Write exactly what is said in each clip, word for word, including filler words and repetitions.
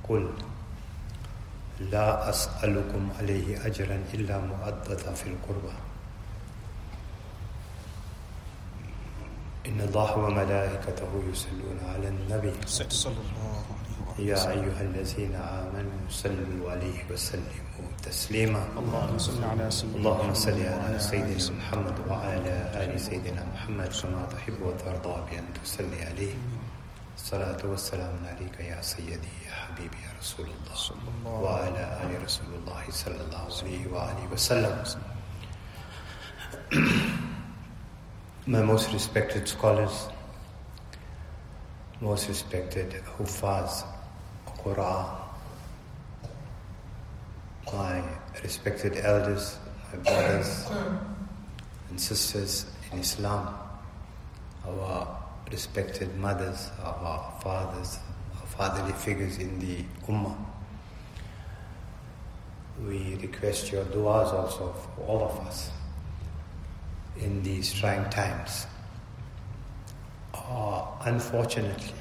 قل لا أسألكم عليه أجرا إلا مودة في القربى إن الله وملائكته يصلون على النبي صلى الله عليه يا وسلم. أيها الذين آمنوا صلوا عليه وسلموا تسليما. اللهم صل على سيدنا اللهم صل محمد على وعلى سيدنا آل محمد وعلى آل سيدنا محمد كما تحب وترضى بأن تصلي عليه. الصلاة والسلام عليك يا سيدي يا حبيبي يا رسول الله صلى الله وعلى آل رسول الله صلى الله عليه وآله وسلم. My most respected scholars, most respected Hufaz, Qur'an, my respected elders, my brothers and sisters in Islam, our respected mothers, our fathers, our fatherly figures in the Ummah. We request your du'as also for all of us in these trying times. Uh, unfortunately,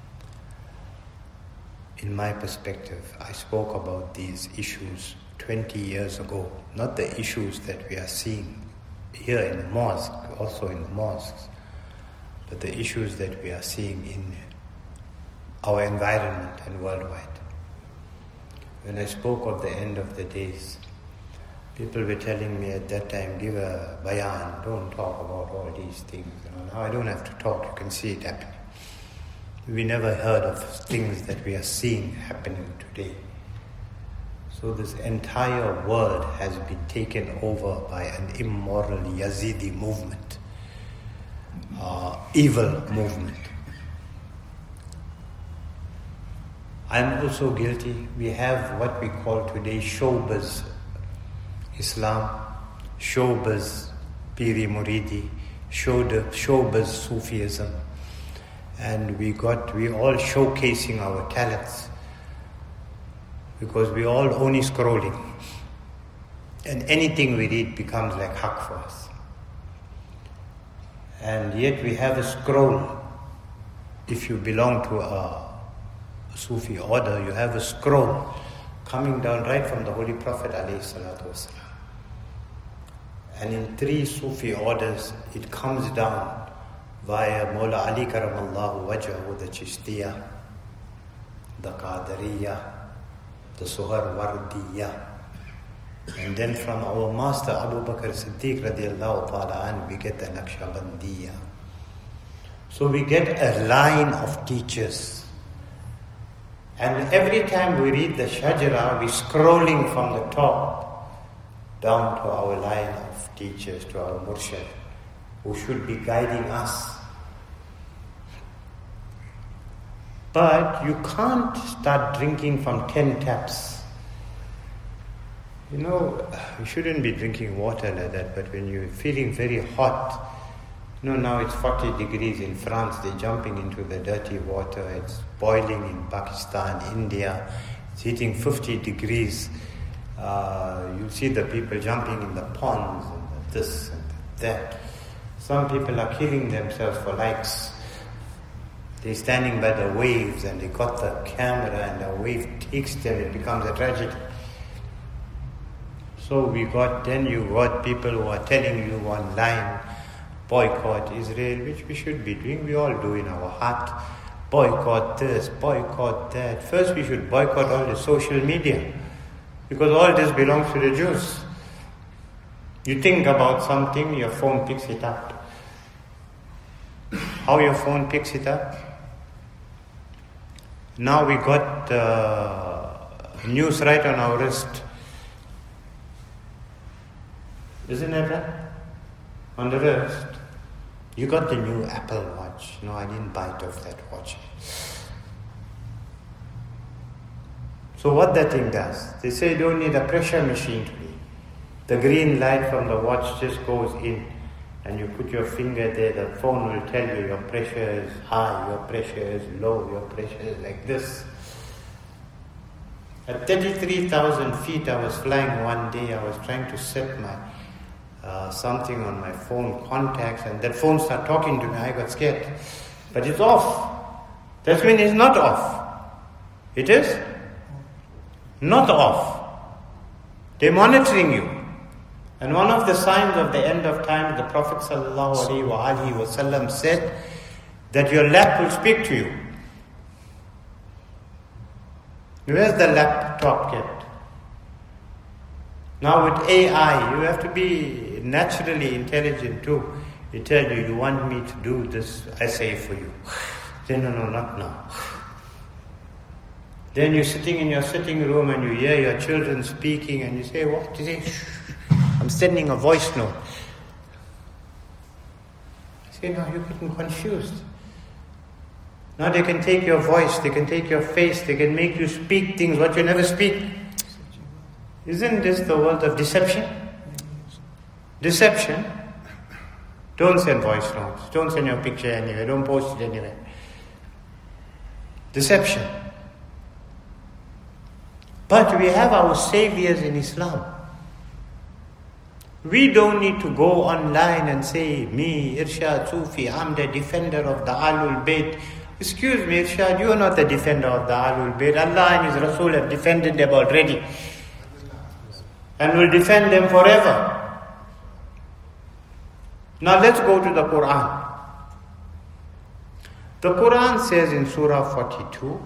in my perspective, I spoke about these issues twenty years ago, not the issues that we are seeing here in the mosque, also in the mosques, but the issues that we are seeing in our environment and worldwide. When I spoke of the end of the days, people were telling me at that time, give a bayan, don't talk about all these things. You know, now I don't have to talk, you can see it happening. We never heard of things that we are seeing happening today. So this entire world has been taken over by an immoral Yazidi movement, uh, evil movement. I'm also guilty. We have what we call today showbiz Islam, showbiz Piri Muridi, showbiz Sufism, and we got we all showcasing our talents because we all only scrolling, and anything we read becomes like haq for us. And yet we have a scroll. If you belong to a Sufi order, you have a scroll coming down right from the Holy Prophet alayhi salatu wasalam. And in three Sufi orders, it comes down via Mawla Ali Karamallahu Wajhahu, the Chishtiya, the Qadariya, the Suharwardiya. And then from our master Abu Bakr Siddiq radiallahu ta'ala an, we get the Naqshbandiya. So we get a line of teachers. And every time we read the Shajara, we're scrolling from the top down to our line of teachers, to our murshid, who should be guiding us. But you can't start drinking from ten taps. You know, you shouldn't be drinking water like that, but when you're feeling very hot, you know, now it's forty degrees in France, they're jumping into the dirty water, it's boiling in Pakistan, India, it's hitting fifty degrees. Uh, you see the people jumping in the ponds and the this and the that. Some people are killing themselves for likes. They're standing by the waves and they got the camera and the wave takes them, it becomes a tragedy. So we got, then you got people who are telling you online, boycott Israel, which we should be doing, we all do in our heart. Boycott this, boycott that. First we should boycott all the social media, because all this belongs to the Jews. You think about something, your phone picks it up. How your phone picks it up? Now we got uh, news right on our wrist. Isn't it right? On the wrist. You got the new Apple Watch. No, I didn't bite off that watch. So what that thing does, they say you don't need a pressure machine to read. The green light from the watch just goes in and you put your finger there, the phone will tell you your pressure is high, your pressure is low, your pressure is like this. At thirty-three thousand feet I was flying one day, I was trying to set my uh, something on my phone, contacts, and that phone started talking to me, I got scared. But it's off. That means it's not off. It is? not off. They're monitoring you. And one of the signs of the end of time, the Prophet ﷺ said that your lap will speak to you. Where's the laptop kept? Now with A I, you have to be naturally intelligent too. They tell you, you want me to do this essay for you. Say, no, no, not now. Then you're sitting in your sitting room and you hear your children speaking and you say, what? You say, shh, I'm sending a voice note. I say, now you're getting confused. Now they can take your voice, they can take your face, they can make you speak things what you never speak. Isn't this the world of deception? Deception. Don't send voice notes. Don't send your picture anywhere. Don't post it anywhere. Deception. But we have our saviors in Islam. We don't need to go online and say, me, Irshad Sufi, I'm the defender of the Ahlul Bayt. Excuse me, Irshad, you are not the defender of the Ahlul Bayt. Allah and His Rasul have defended them already. And will defend them forever. Now let's go to the Quran. The Quran says in Surah forty-two,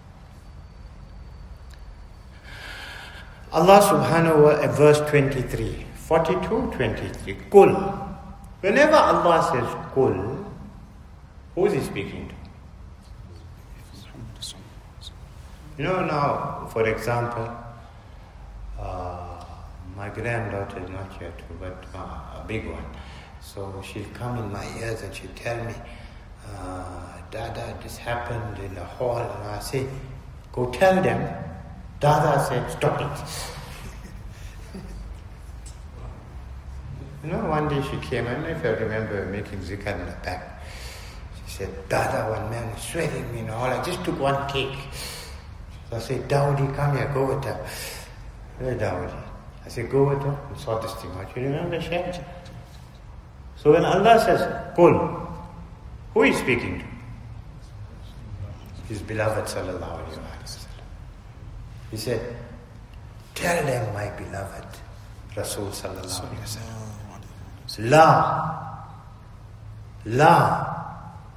Allah subhanahu wa ta'ala, verse twenty-three, forty-two, twenty-three, Kul. Whenever Allah says Kul, who is He speaking to? You know now, for example, uh, my granddaughter is not here too, but uh, a big one. So she'll come in my ears and she'll tell me, uh, Dada, this happened in the hall. And I say, go tell them. Dada said, stop it. You know, one day she came, I don't know if I remember making zikr in the back. She said, Dada, one man was swearing me in the hall. I just took one cake. So I said, Dawudi, come here, go with her. Where Dawudi? I said, go with her and sort this thing out. You remember, Sheikh? So when Allah says, Qul, who is speaking to? His beloved sallallahu alayhi wa sallam. He said, tell them, my beloved Rasul sallallahu alayhi wa sallam, La, La,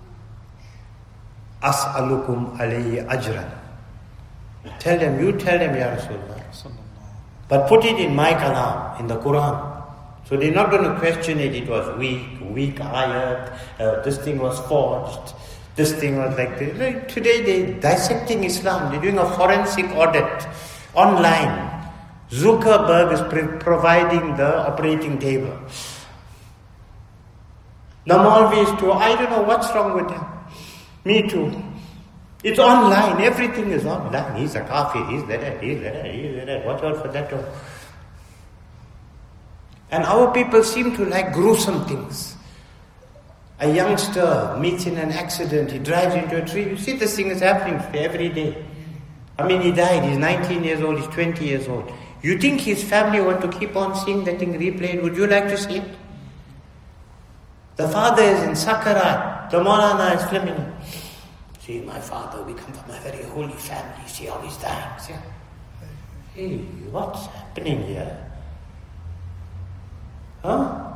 as'alukum alayhi ajran. Tell them, you tell them, Ya Rasulullah. But put it in my kalam, in the Quran. So they're not going to question it, it was weak, weak ayat, uh, this thing was forged, this thing was like this. Like today they're dissecting Islam, they're doing a forensic audit online. Zuckerberg is pre- providing the operating table. The Maulvis too, I don't know what's wrong with them. Me too. It's online, everything is online. He's a kafir, he's that, he's that, he's that, watch out for that too. And our people seem to like gruesome things. A youngster meets in an accident, he drives into a tree. You see this thing is happening every day. I mean, he died, he's nineteen years old, he's twenty years old. You think his family want to keep on seeing that thing replayed? Would you like to see it? The father is in Sakarat, the Maulana is filming. See, my father, we come from a very holy family, see how he's dying. See? Hey, what's happening here? Huh?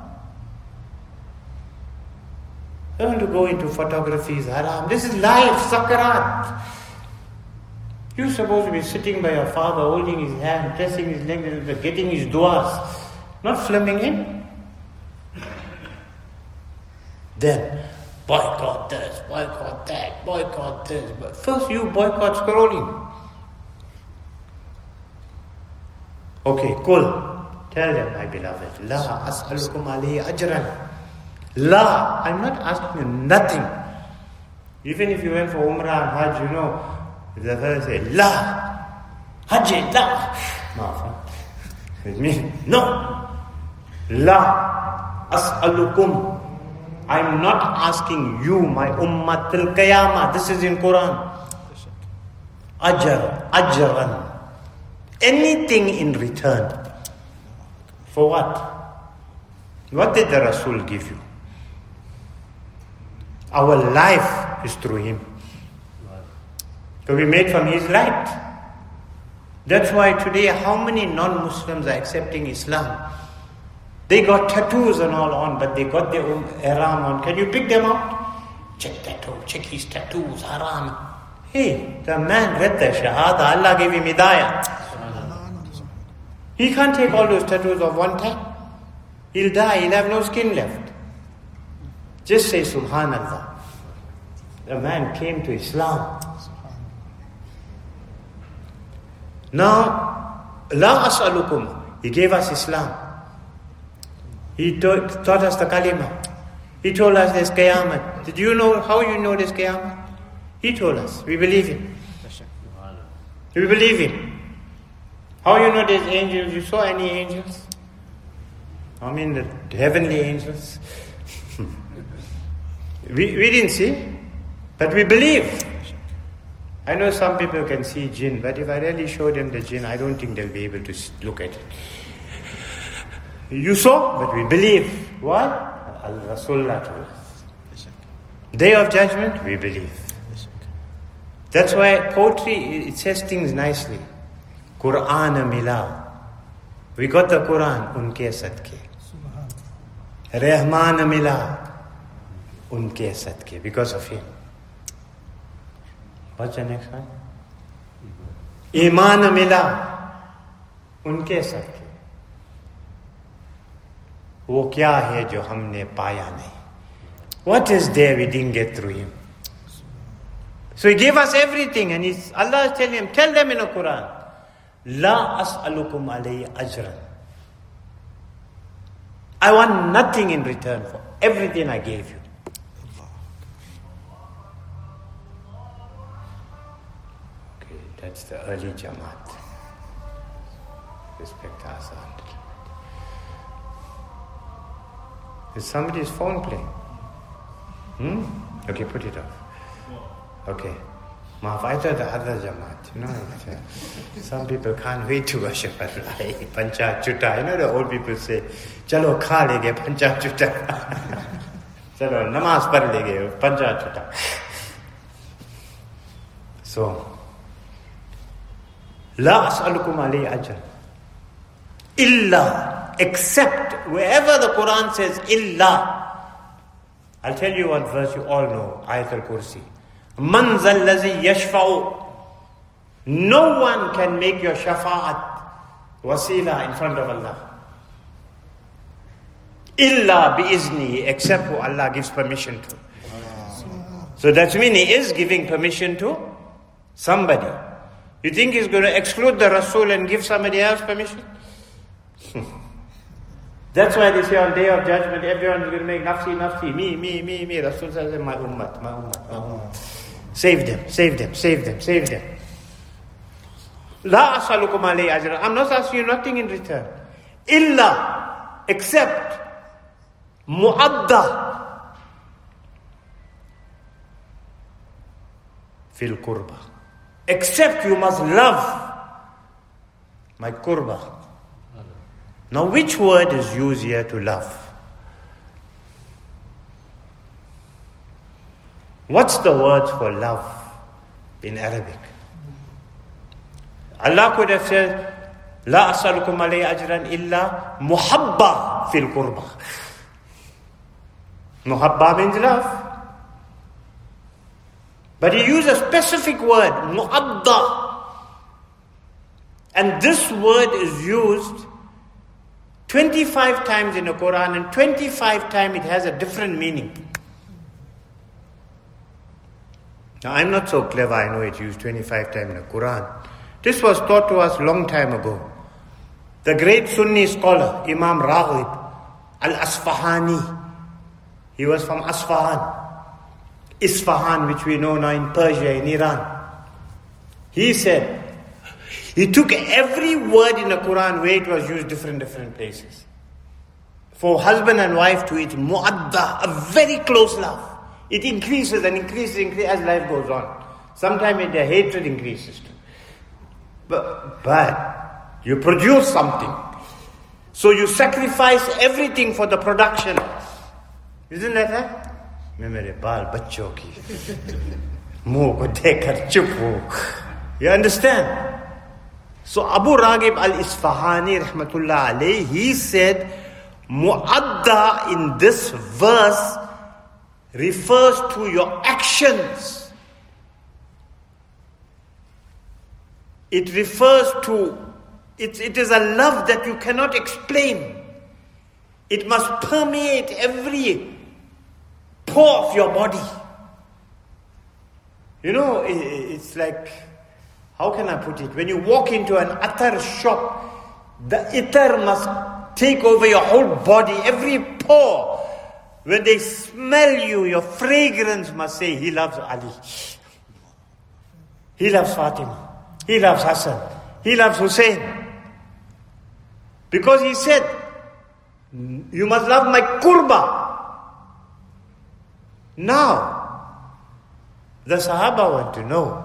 I don't want to go into photography is haram. This is life, sakarat. You're supposed to be sitting by your father, holding his hand, pressing his leg, getting his duas, not filming him. Then, boycott this, boycott that, boycott this. But first you boycott scrolling. Okay, cool. Tell them, my beloved, La as'alukum alayhi ajran. La, I'm not asking you nothing. Even if you went for Umrah and Hajj, you know, the fellow say, La, Hajj, La. No, with me, no. La as'alukum. I'm not asking you, my ummah till qiyamah. This is in Quran. Ajr, ajran. Anything in return. For what? What did the Rasul give you? Our life is through him. So we made from his light. That's why today how many non-Muslims are accepting Islam? They got tattoos and all on, but they got their own ihram on. Can you pick them out? Check tattoo, check his tattoos, haram. Hey, the man read the Shahada, Allah gave him hidayah. He can't take all those tattoos off one time. He'll die, he'll have no skin left. Just say Subhanallah. The man came to Islam. Now, La as'alukum. He gave us Islam. He taught, taught us the kalima. He told us there's qiyamah. Did you know how you know there's qiyamah? He told us. We believe him. We believe him. How you know there's angels? You saw any angels? I mean the heavenly angels. we, we didn't see, but we believe. I know some people can see jinn, but if I really show them the jinn, I don't think they'll be able to look at it. You saw, but we believe. Why? Al-Rasulullah told us. Day of judgment, we believe. That's why poetry, it says things nicely. Quran mila. We got the Quran, unke sadke. Rahman mila. Unke sadke, because of him. What's the next one? Iman mila. Unke sadke. वो क्या है जो हमने पाया नहीं? What is there we didn't get through him? So he gave us everything, and he's, Allah is telling him, tell them in the Quran, La as'alukum alayhi ajran. I want nothing in return for everything I gave you. Okay, that's the early Jamaat. Respect us. Is somebody's phone playing? Hmm? Okay, put it off. Okay. Maaf, I thought the other Jamaat. You know, uh, some people can't wait to worship Allah. Pancha chuta. You know the old people say, Chalo kha lege pancha chuta. Chalo namaz par lege pancha chuta. So, La as'alukum alayhi ajran. Illa. Except wherever the Quran says illa. I'll tell you one verse you all know, Ayat al-Kursi. Man zal lazi yashfa'u. No one can make your shafa'at wasila in front of Allah. Illa bi'izni, except who Allah gives permission to. So that means he is giving permission to somebody. You think he's going to exclude the Rasul and give somebody else permission? That's why they say on Day of Judgment, everyone is going to make nafsi, nafsi, me, me, me, me. Rasul says, my ummat, my ummat, my ummat. Save them, save them, save them, save them. La asalukum alayhi ajran. I'm not asking you nothing in return. Illa, except mu'adda fil kurba. Except you must love my kurba. Now, which word is used here to love? What's the word for love in Arabic? Allah could have said, La asalukum alayhi ajran illa muhabba fil qurba. Muhabba means love. But he used a specific word, mu'adda. And this word is used twenty-five times in the Quran, and twenty-five times it has a different meaning. Now, I'm not so clever, I know it's used twenty-five times in the Quran. This was taught to us long time ago. The great Sunni scholar, Imam Raghib al-Asfahani, he was from Asfahan, Isfahan, which we know now in Persia, in Iran. He said, he took every word in the Quran where it was used different, different places. For husband and wife to it, mu'adda, a very close love. It increases and increases, increases as life goes on. Sometimes the hatred increases too. But, but you produce something. So you sacrifice everything for the production. Isn't that right? मेरे बाल बच्चों की मुंह को देखकर चुप हो. You understand? So Abu Raghib al-Isfahani rahmatullah alayhi, he said, Mu'adda in this verse refers to your actions. It refers to, it, it is a love that you cannot explain. It must permeate every pore of your body. You know, it, it's like, how can I put it? When you walk into an attar shop, the attar must take over your whole body, every pore. When they smell you, your fragrance must say, he loves Ali. He loves Fatima. He loves Hassan. He loves Hussein. Because he said, you must love my qurba. Now, the Sahaba want to know.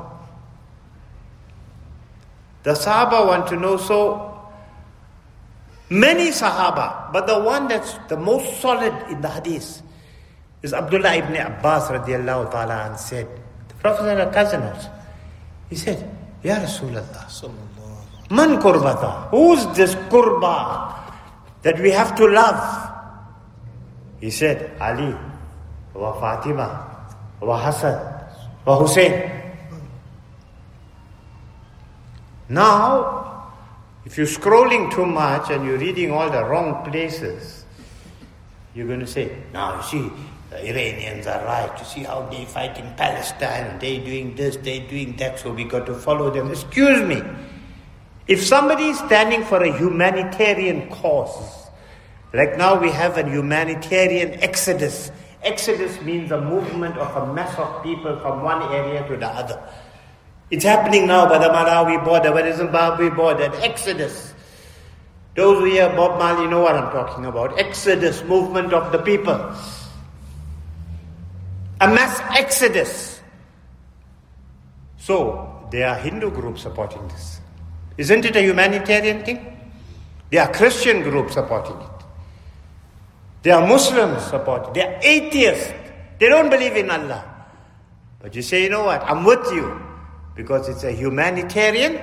The Sahaba want to know, so many Sahaba, but the one that's the most solid in the hadith is Abdullah ibn Abbas radiallahu ta'ala and said, the Prophet had a cousin also. He said, Ya Rasulullah, man qurbata? Who's this qurba that we have to love? He said, Ali, wa Fatima, wa Hassan, wa Hussein. Now, if you're scrolling too much and you're reading all the wrong places, you're going to say, now you see, the Iranians are right. You see how they fight in Palestine, they doing this, they doing that, so we got to follow them. Excuse me. If somebody is standing for a humanitarian cause, like now we have a humanitarian exodus. Exodus means a movement of a mass of people from one area to the other. It's happening now by the Malawi border, by the Zimbabwe border, an exodus. Those who hear Bob Marley know what I'm talking about. Exodus, movement of the people. A mass exodus. So, there are Hindu groups supporting this. Isn't it a humanitarian thing? There are Christian groups supporting it. There are Muslims supporting it. There are atheists. They don't believe in Allah. But you say, you know what, I'm with you. Because it's a humanitarian,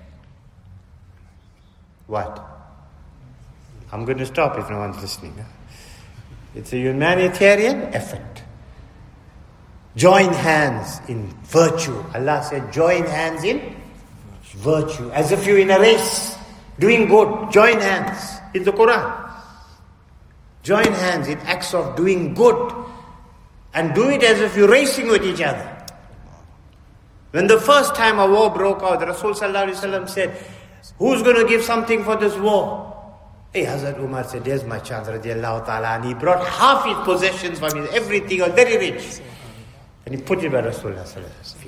what? I'm going to stop if no one's listening. It's a humanitarian effort. Join hands in virtue. Allah said, join hands in virtue. As if you're in a race, doing good. Join hands in the Quran. Join hands in acts of doing good. And do it as if you're racing with each other. When the first time a war broke out, the Rasul Sallallahu Alaihi Wasallam said, who's going to give something for this war? Hey, Hazrat Umar said, there's my chance, radiallahu ta'ala. And he brought half his possessions from his everything, was very rich. And he put it by Rasulullah's feet.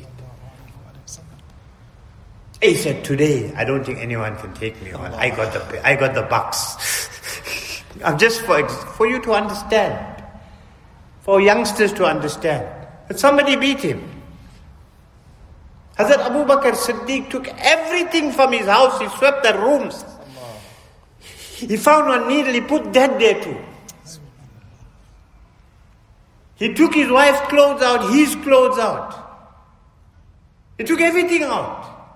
He said, today, I don't think anyone can take me on. I got the, I got the bucks. I'm just for, for you to understand. For youngsters to understand. But somebody beat him. Hazrat Abu Bakr Siddiq took everything from his house, he swept the rooms. He found one needle, he put that there too. He took his wife's clothes out, his clothes out. He took everything out.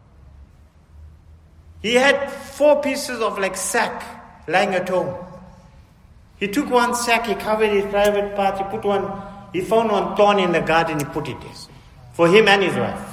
He had four pieces of like sack lying at home. He took one sack, he covered his private part, he put one, he found one thorn in the garden, he put it there. For him and his wife.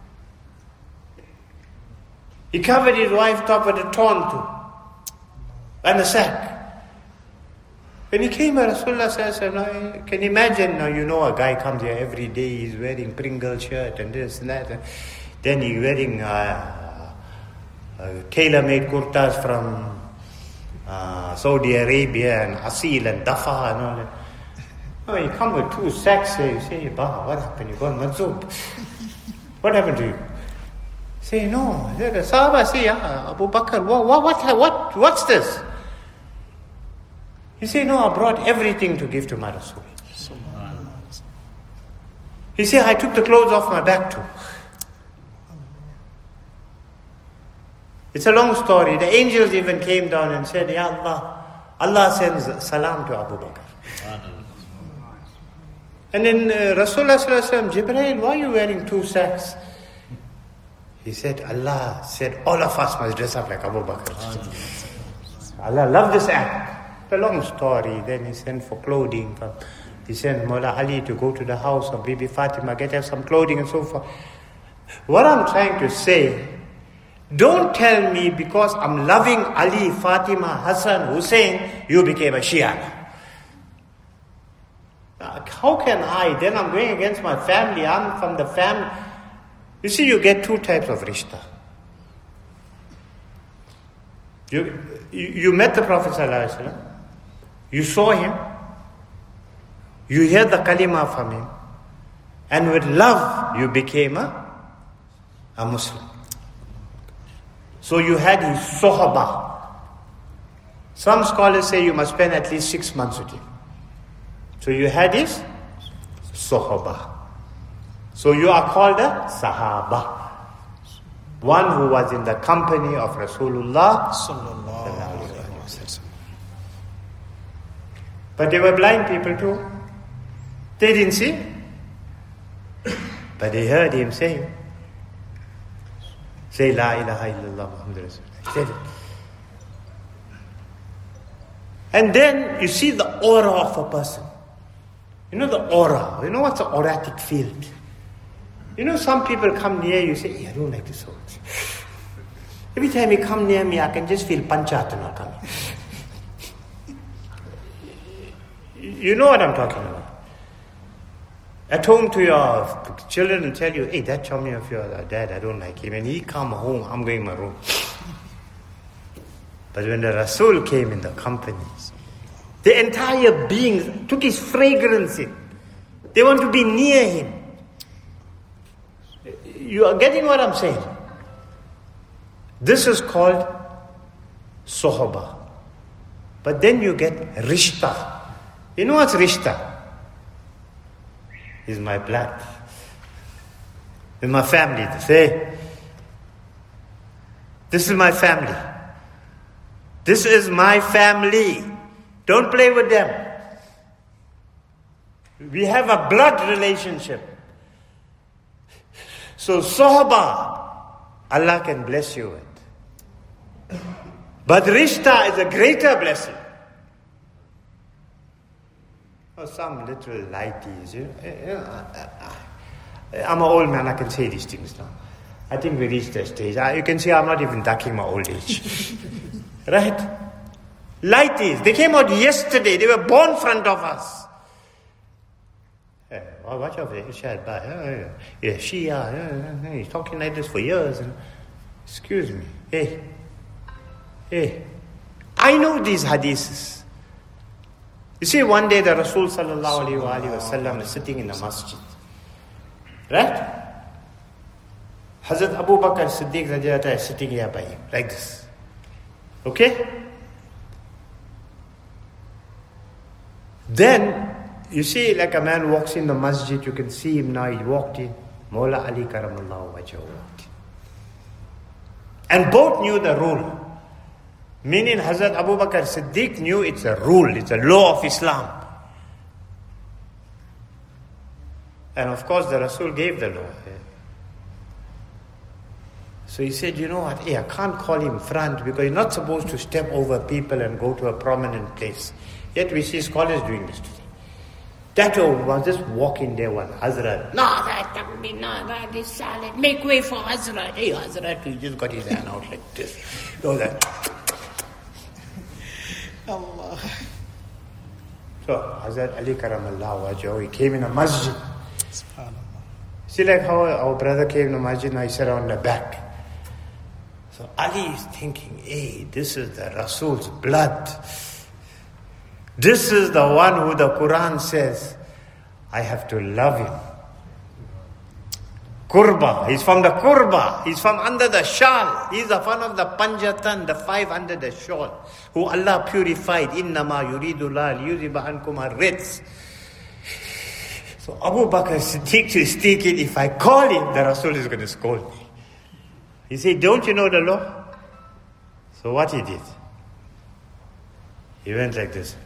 He covered his wife top with a thorn too. And a sack. When he came, Rasulullah said, can you imagine now, you know a guy comes here every day, he's wearing Pringle shirt and this and that. And then he's wearing uh, uh, tailor-made kurtas from uh, Saudi Arabia and Asil and Dafa and all that. Oh, you come with two sacks here, you say, Bah, what happened? You got Manzub. What happened to you? Say, no. The Sahaba say, ah, Abu Bakr, what, what, what, what's this? He said, no, I brought everything to give to my Rasul. He said, I took the clothes off my back too. It's a long story. The angels even came down and said, Ya Allah, Allah sends salam to Abu Bakr. And then uh, Rasulullah sallallahu alaihi wasallam, Jibreel, why are you wearing two sacks? He said, Allah said all of us must dress up like Abu Bakr. Allah loved this act. The long story. Then he sent for clothing. He sent Mullah Ali to go to the house of Bibi Fatima, get her some clothing and so forth. What I'm trying to say, don't tell me because I'm loving Ali, Fatima, Hassan, Hussein, you became a Shia. How can I? Then I'm going against my family. I'm from the family. You see, you get two types of rishta. You, you, you met the Prophet ﷺ. You saw him. You heard the kalima from him. And with love, you became a, a Muslim. So you had his sohaba. Some scholars say you must spend at least six months with him. So you had his sohaba. So you are called a sahaba. One who was in the company of Rasulullah sallallahu alaihi wasallam. But they were blind people too. They didn't see. But they heard him say, say La ilaha illallah Muhammad Rasulullah. He said it. And then you see the aura of a person. You know the aura. You know what's the auratic field? You know some people come near you, say, hey, I don't like this soul. Every time you come near me, I can just feel panchatana coming. You know what I'm talking about. At home to your children and tell you, hey, that chummy of your dad, I don't like him. And he come home, I'm going in my room. But when the Rasul came in the company, the entire being took his fragrance in. They want to be near him. You are getting what I'm saying? This is called sohaba. But then you get rishta. You know what's rishta? Is my blood. Is my family. They say, this is my family. This is my family. Don't play with them. We have a blood relationship. So sohaba, Allah can bless you with. But rishta is a greater blessing. Oh, some little lighties. You know, I'm an old man, I can say these things now. I think we reached that stage. You can see I'm not even ducking my old age. Right? Lighties. They came out yesterday. They were born in front of us. Oh, watch out for Shia. Yeah, Shia. He's talking like this for years. And, excuse me. Hey. Hey. I know these hadiths. You see, one day the Rasul sallallahu alayhi wa sallam is sitting in the masjid. Right? Hazrat Abu Bakr Siddiq Radiallahu is sitting here by him. Like this. Okay? Then, you see, like a man walks in the masjid, you can see him now, he walked in. Mawla Ali Karamallahu Wajhahu walked in. And both knew the rule. Meaning Hazrat Abu Bakr Siddiq knew it's a rule, it's a law of Islam. And of course the Rasul gave the law. So he said, you know what, hey, I can't call him front because he's not supposed to step over people and go to a prominent place. Yet we see scholars doing this today. That was just walking there one Hazrat. No, that can't be, no, that is salad. Make way for Hazrat. Hey, Hazrat, he just got his hand out like this. No, that. Allah. So, Hazrat Ali Karamallahu Wajhahu, he came in a masjid. See, like how our brother came in the masjid, now he sat on the back. So Ali is thinking, hey, this is the Rasul's blood. This is the one who the Quran says, I have to love him. Qurba. He's from the Qurba. He's from under the shawl. He's the one of the Panjatan, the five under the shawl, who Allah purified. Innama yuridu la liyuziba ankum ar-ritz. So Abu Bakr Siddiq is thinking, if I call him, the Rasul is going to scold me. He said, don't you know the law? So what he did? He went like this.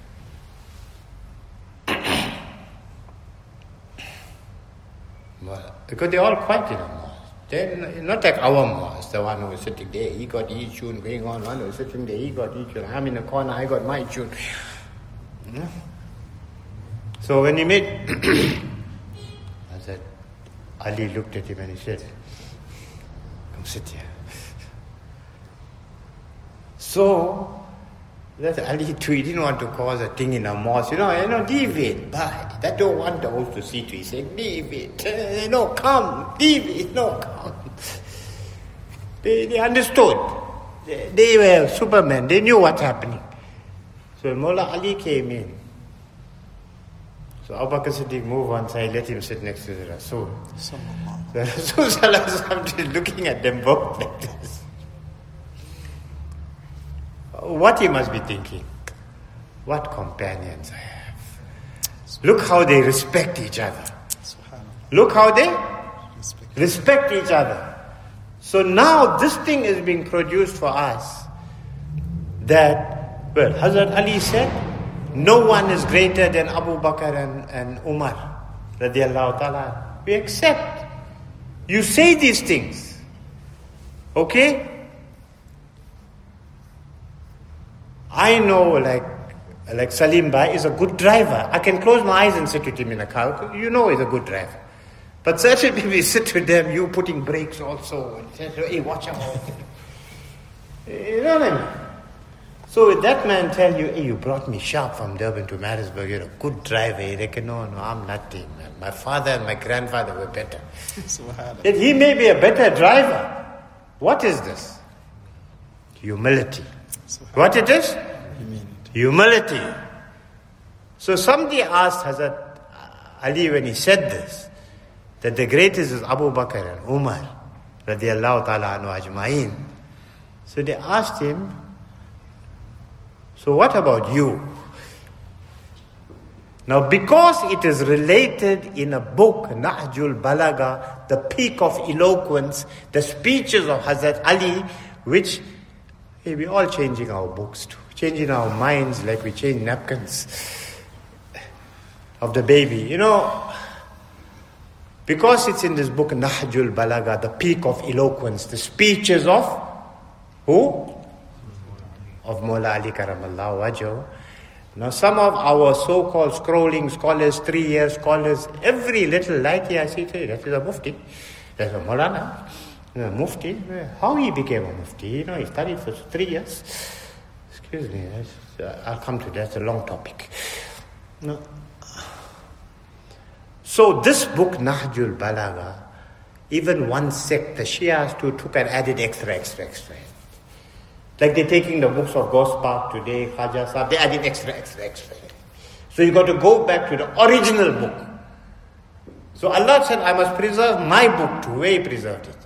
Because they're all quiet in the mosque. Then, not like our mosque, the one who was sitting there, he got his tune going on, one who was sitting there, he got his tune, I'm in the corner, I got my tune. Yeah. So when he made, I said, Ali looked at him and he said, come sit here. So, that Ali too, he didn't want to cause a thing in a mosque. You know, you know, leave it, bye. That don't want the host to see to. He said, leave it. Uh, no, come. Leave it. No, come. They, they understood. They, they were supermen. They knew what's happening. So Mullah Ali came in. So Abu Bakr Siddiq moved one side, let him sit next to the Rasul. So Rasul Sallallahu Alaihi Wasallam is looking at them both like this. What he must be thinking, what companions I have. Look how they respect each other. Look how they respect each other. So now this thing is being produced for us. That, well, Hazrat Ali said, no one is greater than Abu Bakr and, and Umar. Radiallahu ta'ala. We accept. You say these things. Okay? I know, like, like Salim Bhai is a good driver. I can close my eyes and sit with him in a car. You know he's a good driver. But certainly we sit with them, you putting brakes also. And say, hey, watch out. You know what I mean? So if that man tell you, hey, you brought me sharp from Durban to Maritzburg, you're a good driver. You reckon, no, no, I'm nothing, man. My father and my grandfather were better. That he may be a better driver. What is this? Humility. What it is? Humility. So somebody asked Hazrat Ali when he said this, that the greatest is Abu Bakr and Umar, radiallahu ta'ala anhu ajma'in. So they asked him, so what about you? Now because it is related in a book, Nahjul Balagha, the peak of eloquence, the speeches of Hazrat Ali, which hey, we're all changing our books too. Changing our minds like we change napkins of the baby. You know, because it's in this book, Nahjul Balagha, the peak of eloquence, the speeches of who? Of Mullah Ali Karamallahu Wajhu. Now some of our so-called scrolling scholars, three-year scholars, every little light here I see today, that is a mufti. That's a Maulana. A mufti, how he became a mufti? You know, he studied for three years. Excuse me, uh, I'll come to that. That's a long topic. No. So this book, Nahjul Balagha, even one sect, the Shias too, took and added extra, extra, extra. Like they're taking the books of Ghost Park today, Khaja Sahib, they added extra, extra, extra. So you got to go back to the original book. So Allah said, I must preserve my book too. Where He preserved it?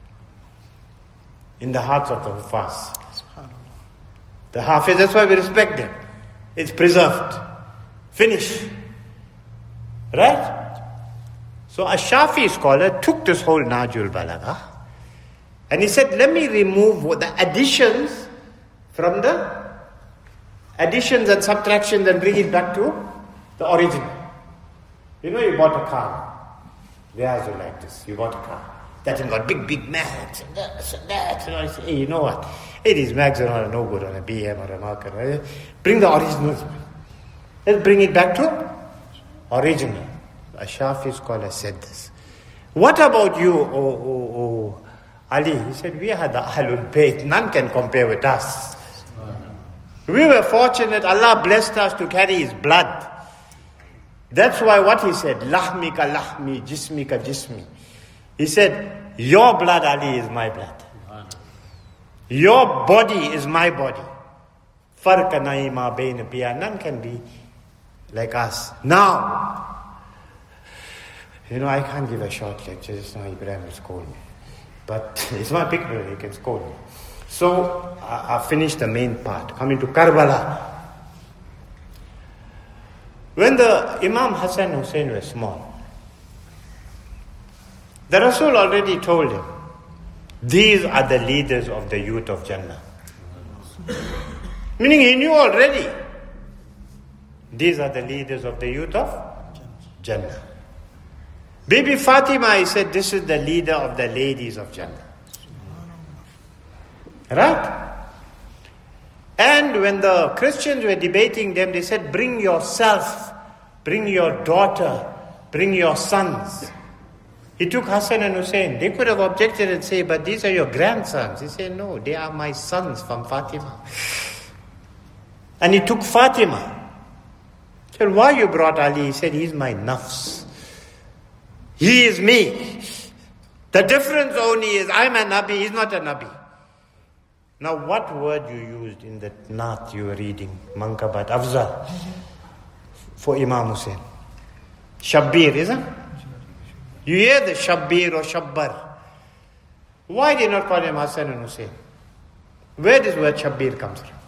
In the hearts of the Hufaz. The Hafiz, that's why we respect them. It's preserved. Finish. Right? So a Shafi scholar took this whole Nahjul Balagha and he said, let me remove the additions from the additions and subtractions and bring it back to the original. You know, you bought a car. They also like this. You bought a car. That one got big, big mags and that and that. And I say, hey, you know what? Hey, these mags are no good on a B M or a marker. Right? Bring the originals. Let's bring it back to original. A Shafi scholar said this. What about you, oh, oh, oh, Ali? He said, we are the Ahlul Bayt. None can compare with us. We were fortunate. Allah blessed us to carry His blood. That's why what he said, Lahmika lahmi, jismika jismi. He said, your blood, Ali, is my blood. Your body is my body. Farqa nahi ma bain piya. None can be like us. Now, you know, I can't give a short lecture. Just now Ibrahim will scold me. But it's my big brother, he can scold me. So, I, I finished the main part. Coming to Karbala. When the Imam Hassan Hussein were small, the Rasul already told him, these are the leaders of the youth of Jannah. Meaning he knew already. These are the leaders of the youth of Jannah. Bibi Fatima, he said, this is the leader of the ladies of Jannah. Right? And when the Christians were debating them, they said, bring yourself, bring your daughter, bring your sons. He took Hassan and Hussein. They could have objected and say, but these are your grandsons. He said, no, they are my sons from Fatima. And he took Fatima. He said, why you brought Ali? He said, he's my nafs. He is me. The difference only is I'm a Nabi, he's not a Nabi. Now what word you used in that Naat you were reading, Mankabat, Afzal, for Imam Hussein? Shabbir, isn't it? You hear the Shabbir or Shabbar. Why did you not call him Hassan and Hussein? Where does word Shabbir comes from?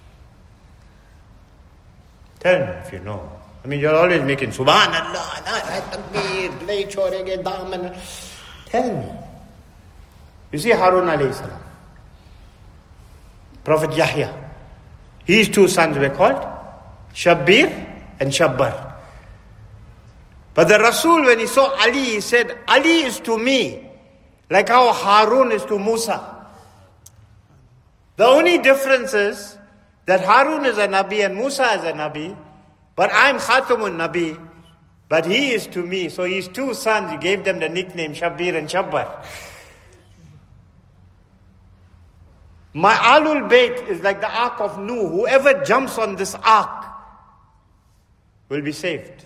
Tell me if you know. I mean, you're always making Subhanallah, Takbir, Lay Chorege, Daman. Tell me. You see Harun alayhi salam, Prophet Yahya, his two sons were called Shabbir and Shabbar. But the Rasul, when he saw Ali, he said, Ali is to me like how Harun is to Musa. The only difference is that Harun is a Nabi and Musa is a Nabi, but I'm Khatamun Nabi, but he is to me. So his two sons, he gave them the nickname Shabbir and Shabbar. My Alul Bayt is like the Ark of Nuh. Whoever jumps on this Ark will be saved.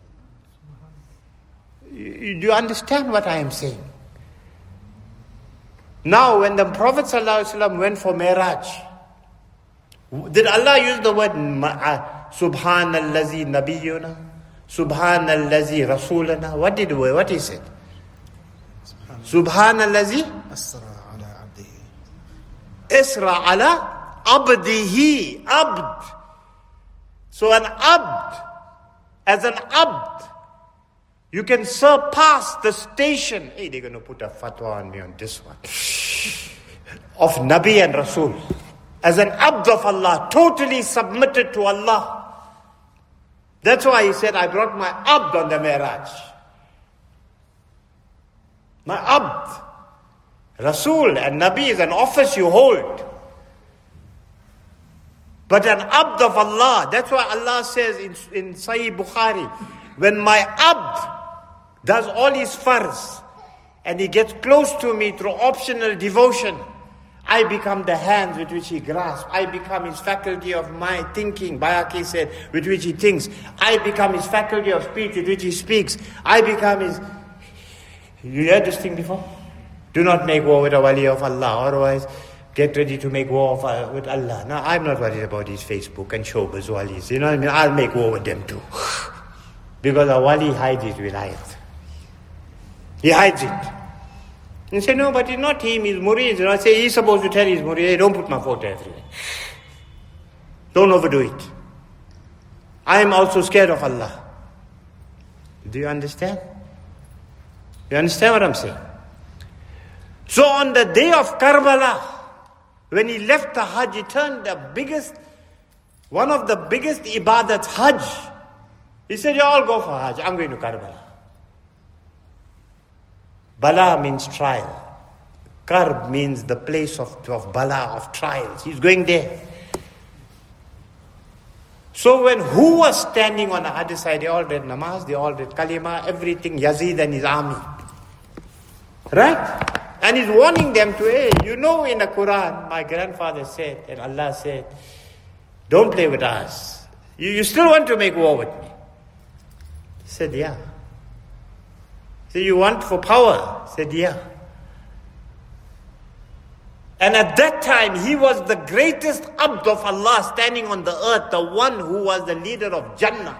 Do you understand what I am saying? Now, when the Prophet ﷺ went for Miraj, did Allah use the word Subhanallazi Nabiyuna? Subhanallazi Rasulana? What did we, what is it? Subhanallazi Asra ala abdihi. Isra ala abdihi. Abd. So an abd, as an abd, you can surpass the station. Hey, they're going to put a fatwa on me on this one. Of Nabi and Rasul. As an abd of Allah, totally submitted to Allah. That's why he said, I brought my abd on the Miraj. My abd. Rasul and Nabi is an office you hold. But an abd of Allah, that's why Allah says in, in Sahih Bukhari, when my abd does all his farz and he gets close to me through optional devotion, I become the hands with which he grasps. I become his faculty of my thinking, Bayaki said, with which he thinks. I become his faculty of speech with which he speaks. I become his... You heard this thing before? Do not make war with a wali of Allah, otherwise get ready to make war of, uh, with Allah. Now, I'm not worried about his Facebook and showbiz walis. You know what I mean? I'll make war with them too. Because a wali hides his wilayat. He hides it. And say, no, but it's not him, he's murid. And I say, he's supposed to tell his murid, hey, don't put my photo everywhere. Don't overdo it. I am also scared of Allah. Do you understand? You understand what I'm saying? So on the day of Karbala, when he left the Hajj, he turned the biggest, one of the biggest ibadats, Hajj. He said, you all go for Hajj, I'm going to Karbala. Bala means trial. Karb means the place of, of Bala, of trials. He's going there. So when who was standing on the other side, they all read namaz, they all read kalima, everything, Yazid and his army. Right? And he's warning them to, hey, you know in the Quran, my grandfather said, and Allah said, don't play with us. You, you still want to make war with me? He said, yeah. So you want for power? Said, yeah. And at that time, he was the greatest abd of Allah standing on the earth, the one who was the leader of Jannah.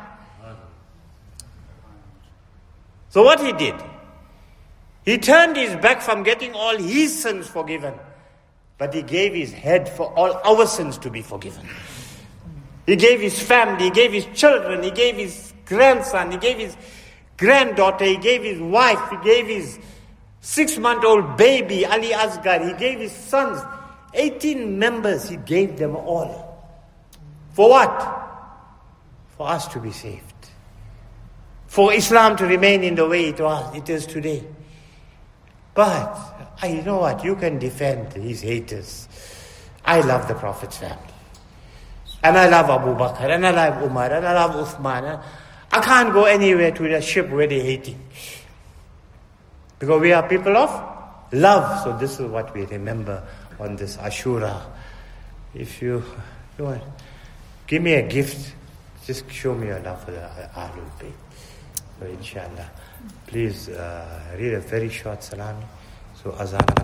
So what he did? He turned his back from getting all his sins forgiven, but he gave his head for all our sins to be forgiven. He gave his family, he gave his children, he gave his grandson, he gave his granddaughter, he gave his wife, he gave his six-month-old baby, Ali Asghar, he gave his sons, eighteen members, he gave them all. For what? For us to be saved. for Islam to remain in the way it was, it is today. But, I you know what, you can defend his haters. I love the Prophet's family. And I love Abu Bakr, and I love Umar, and I love Uthman. I can't go anywhere to the ship where they're hating. Because we are people of love. So this is what we remember on this Ashura. If you, you want, give me a gift, just show me your love for the Ahlul Bayt. So inshallah, please uh, read a very short salami. So azan.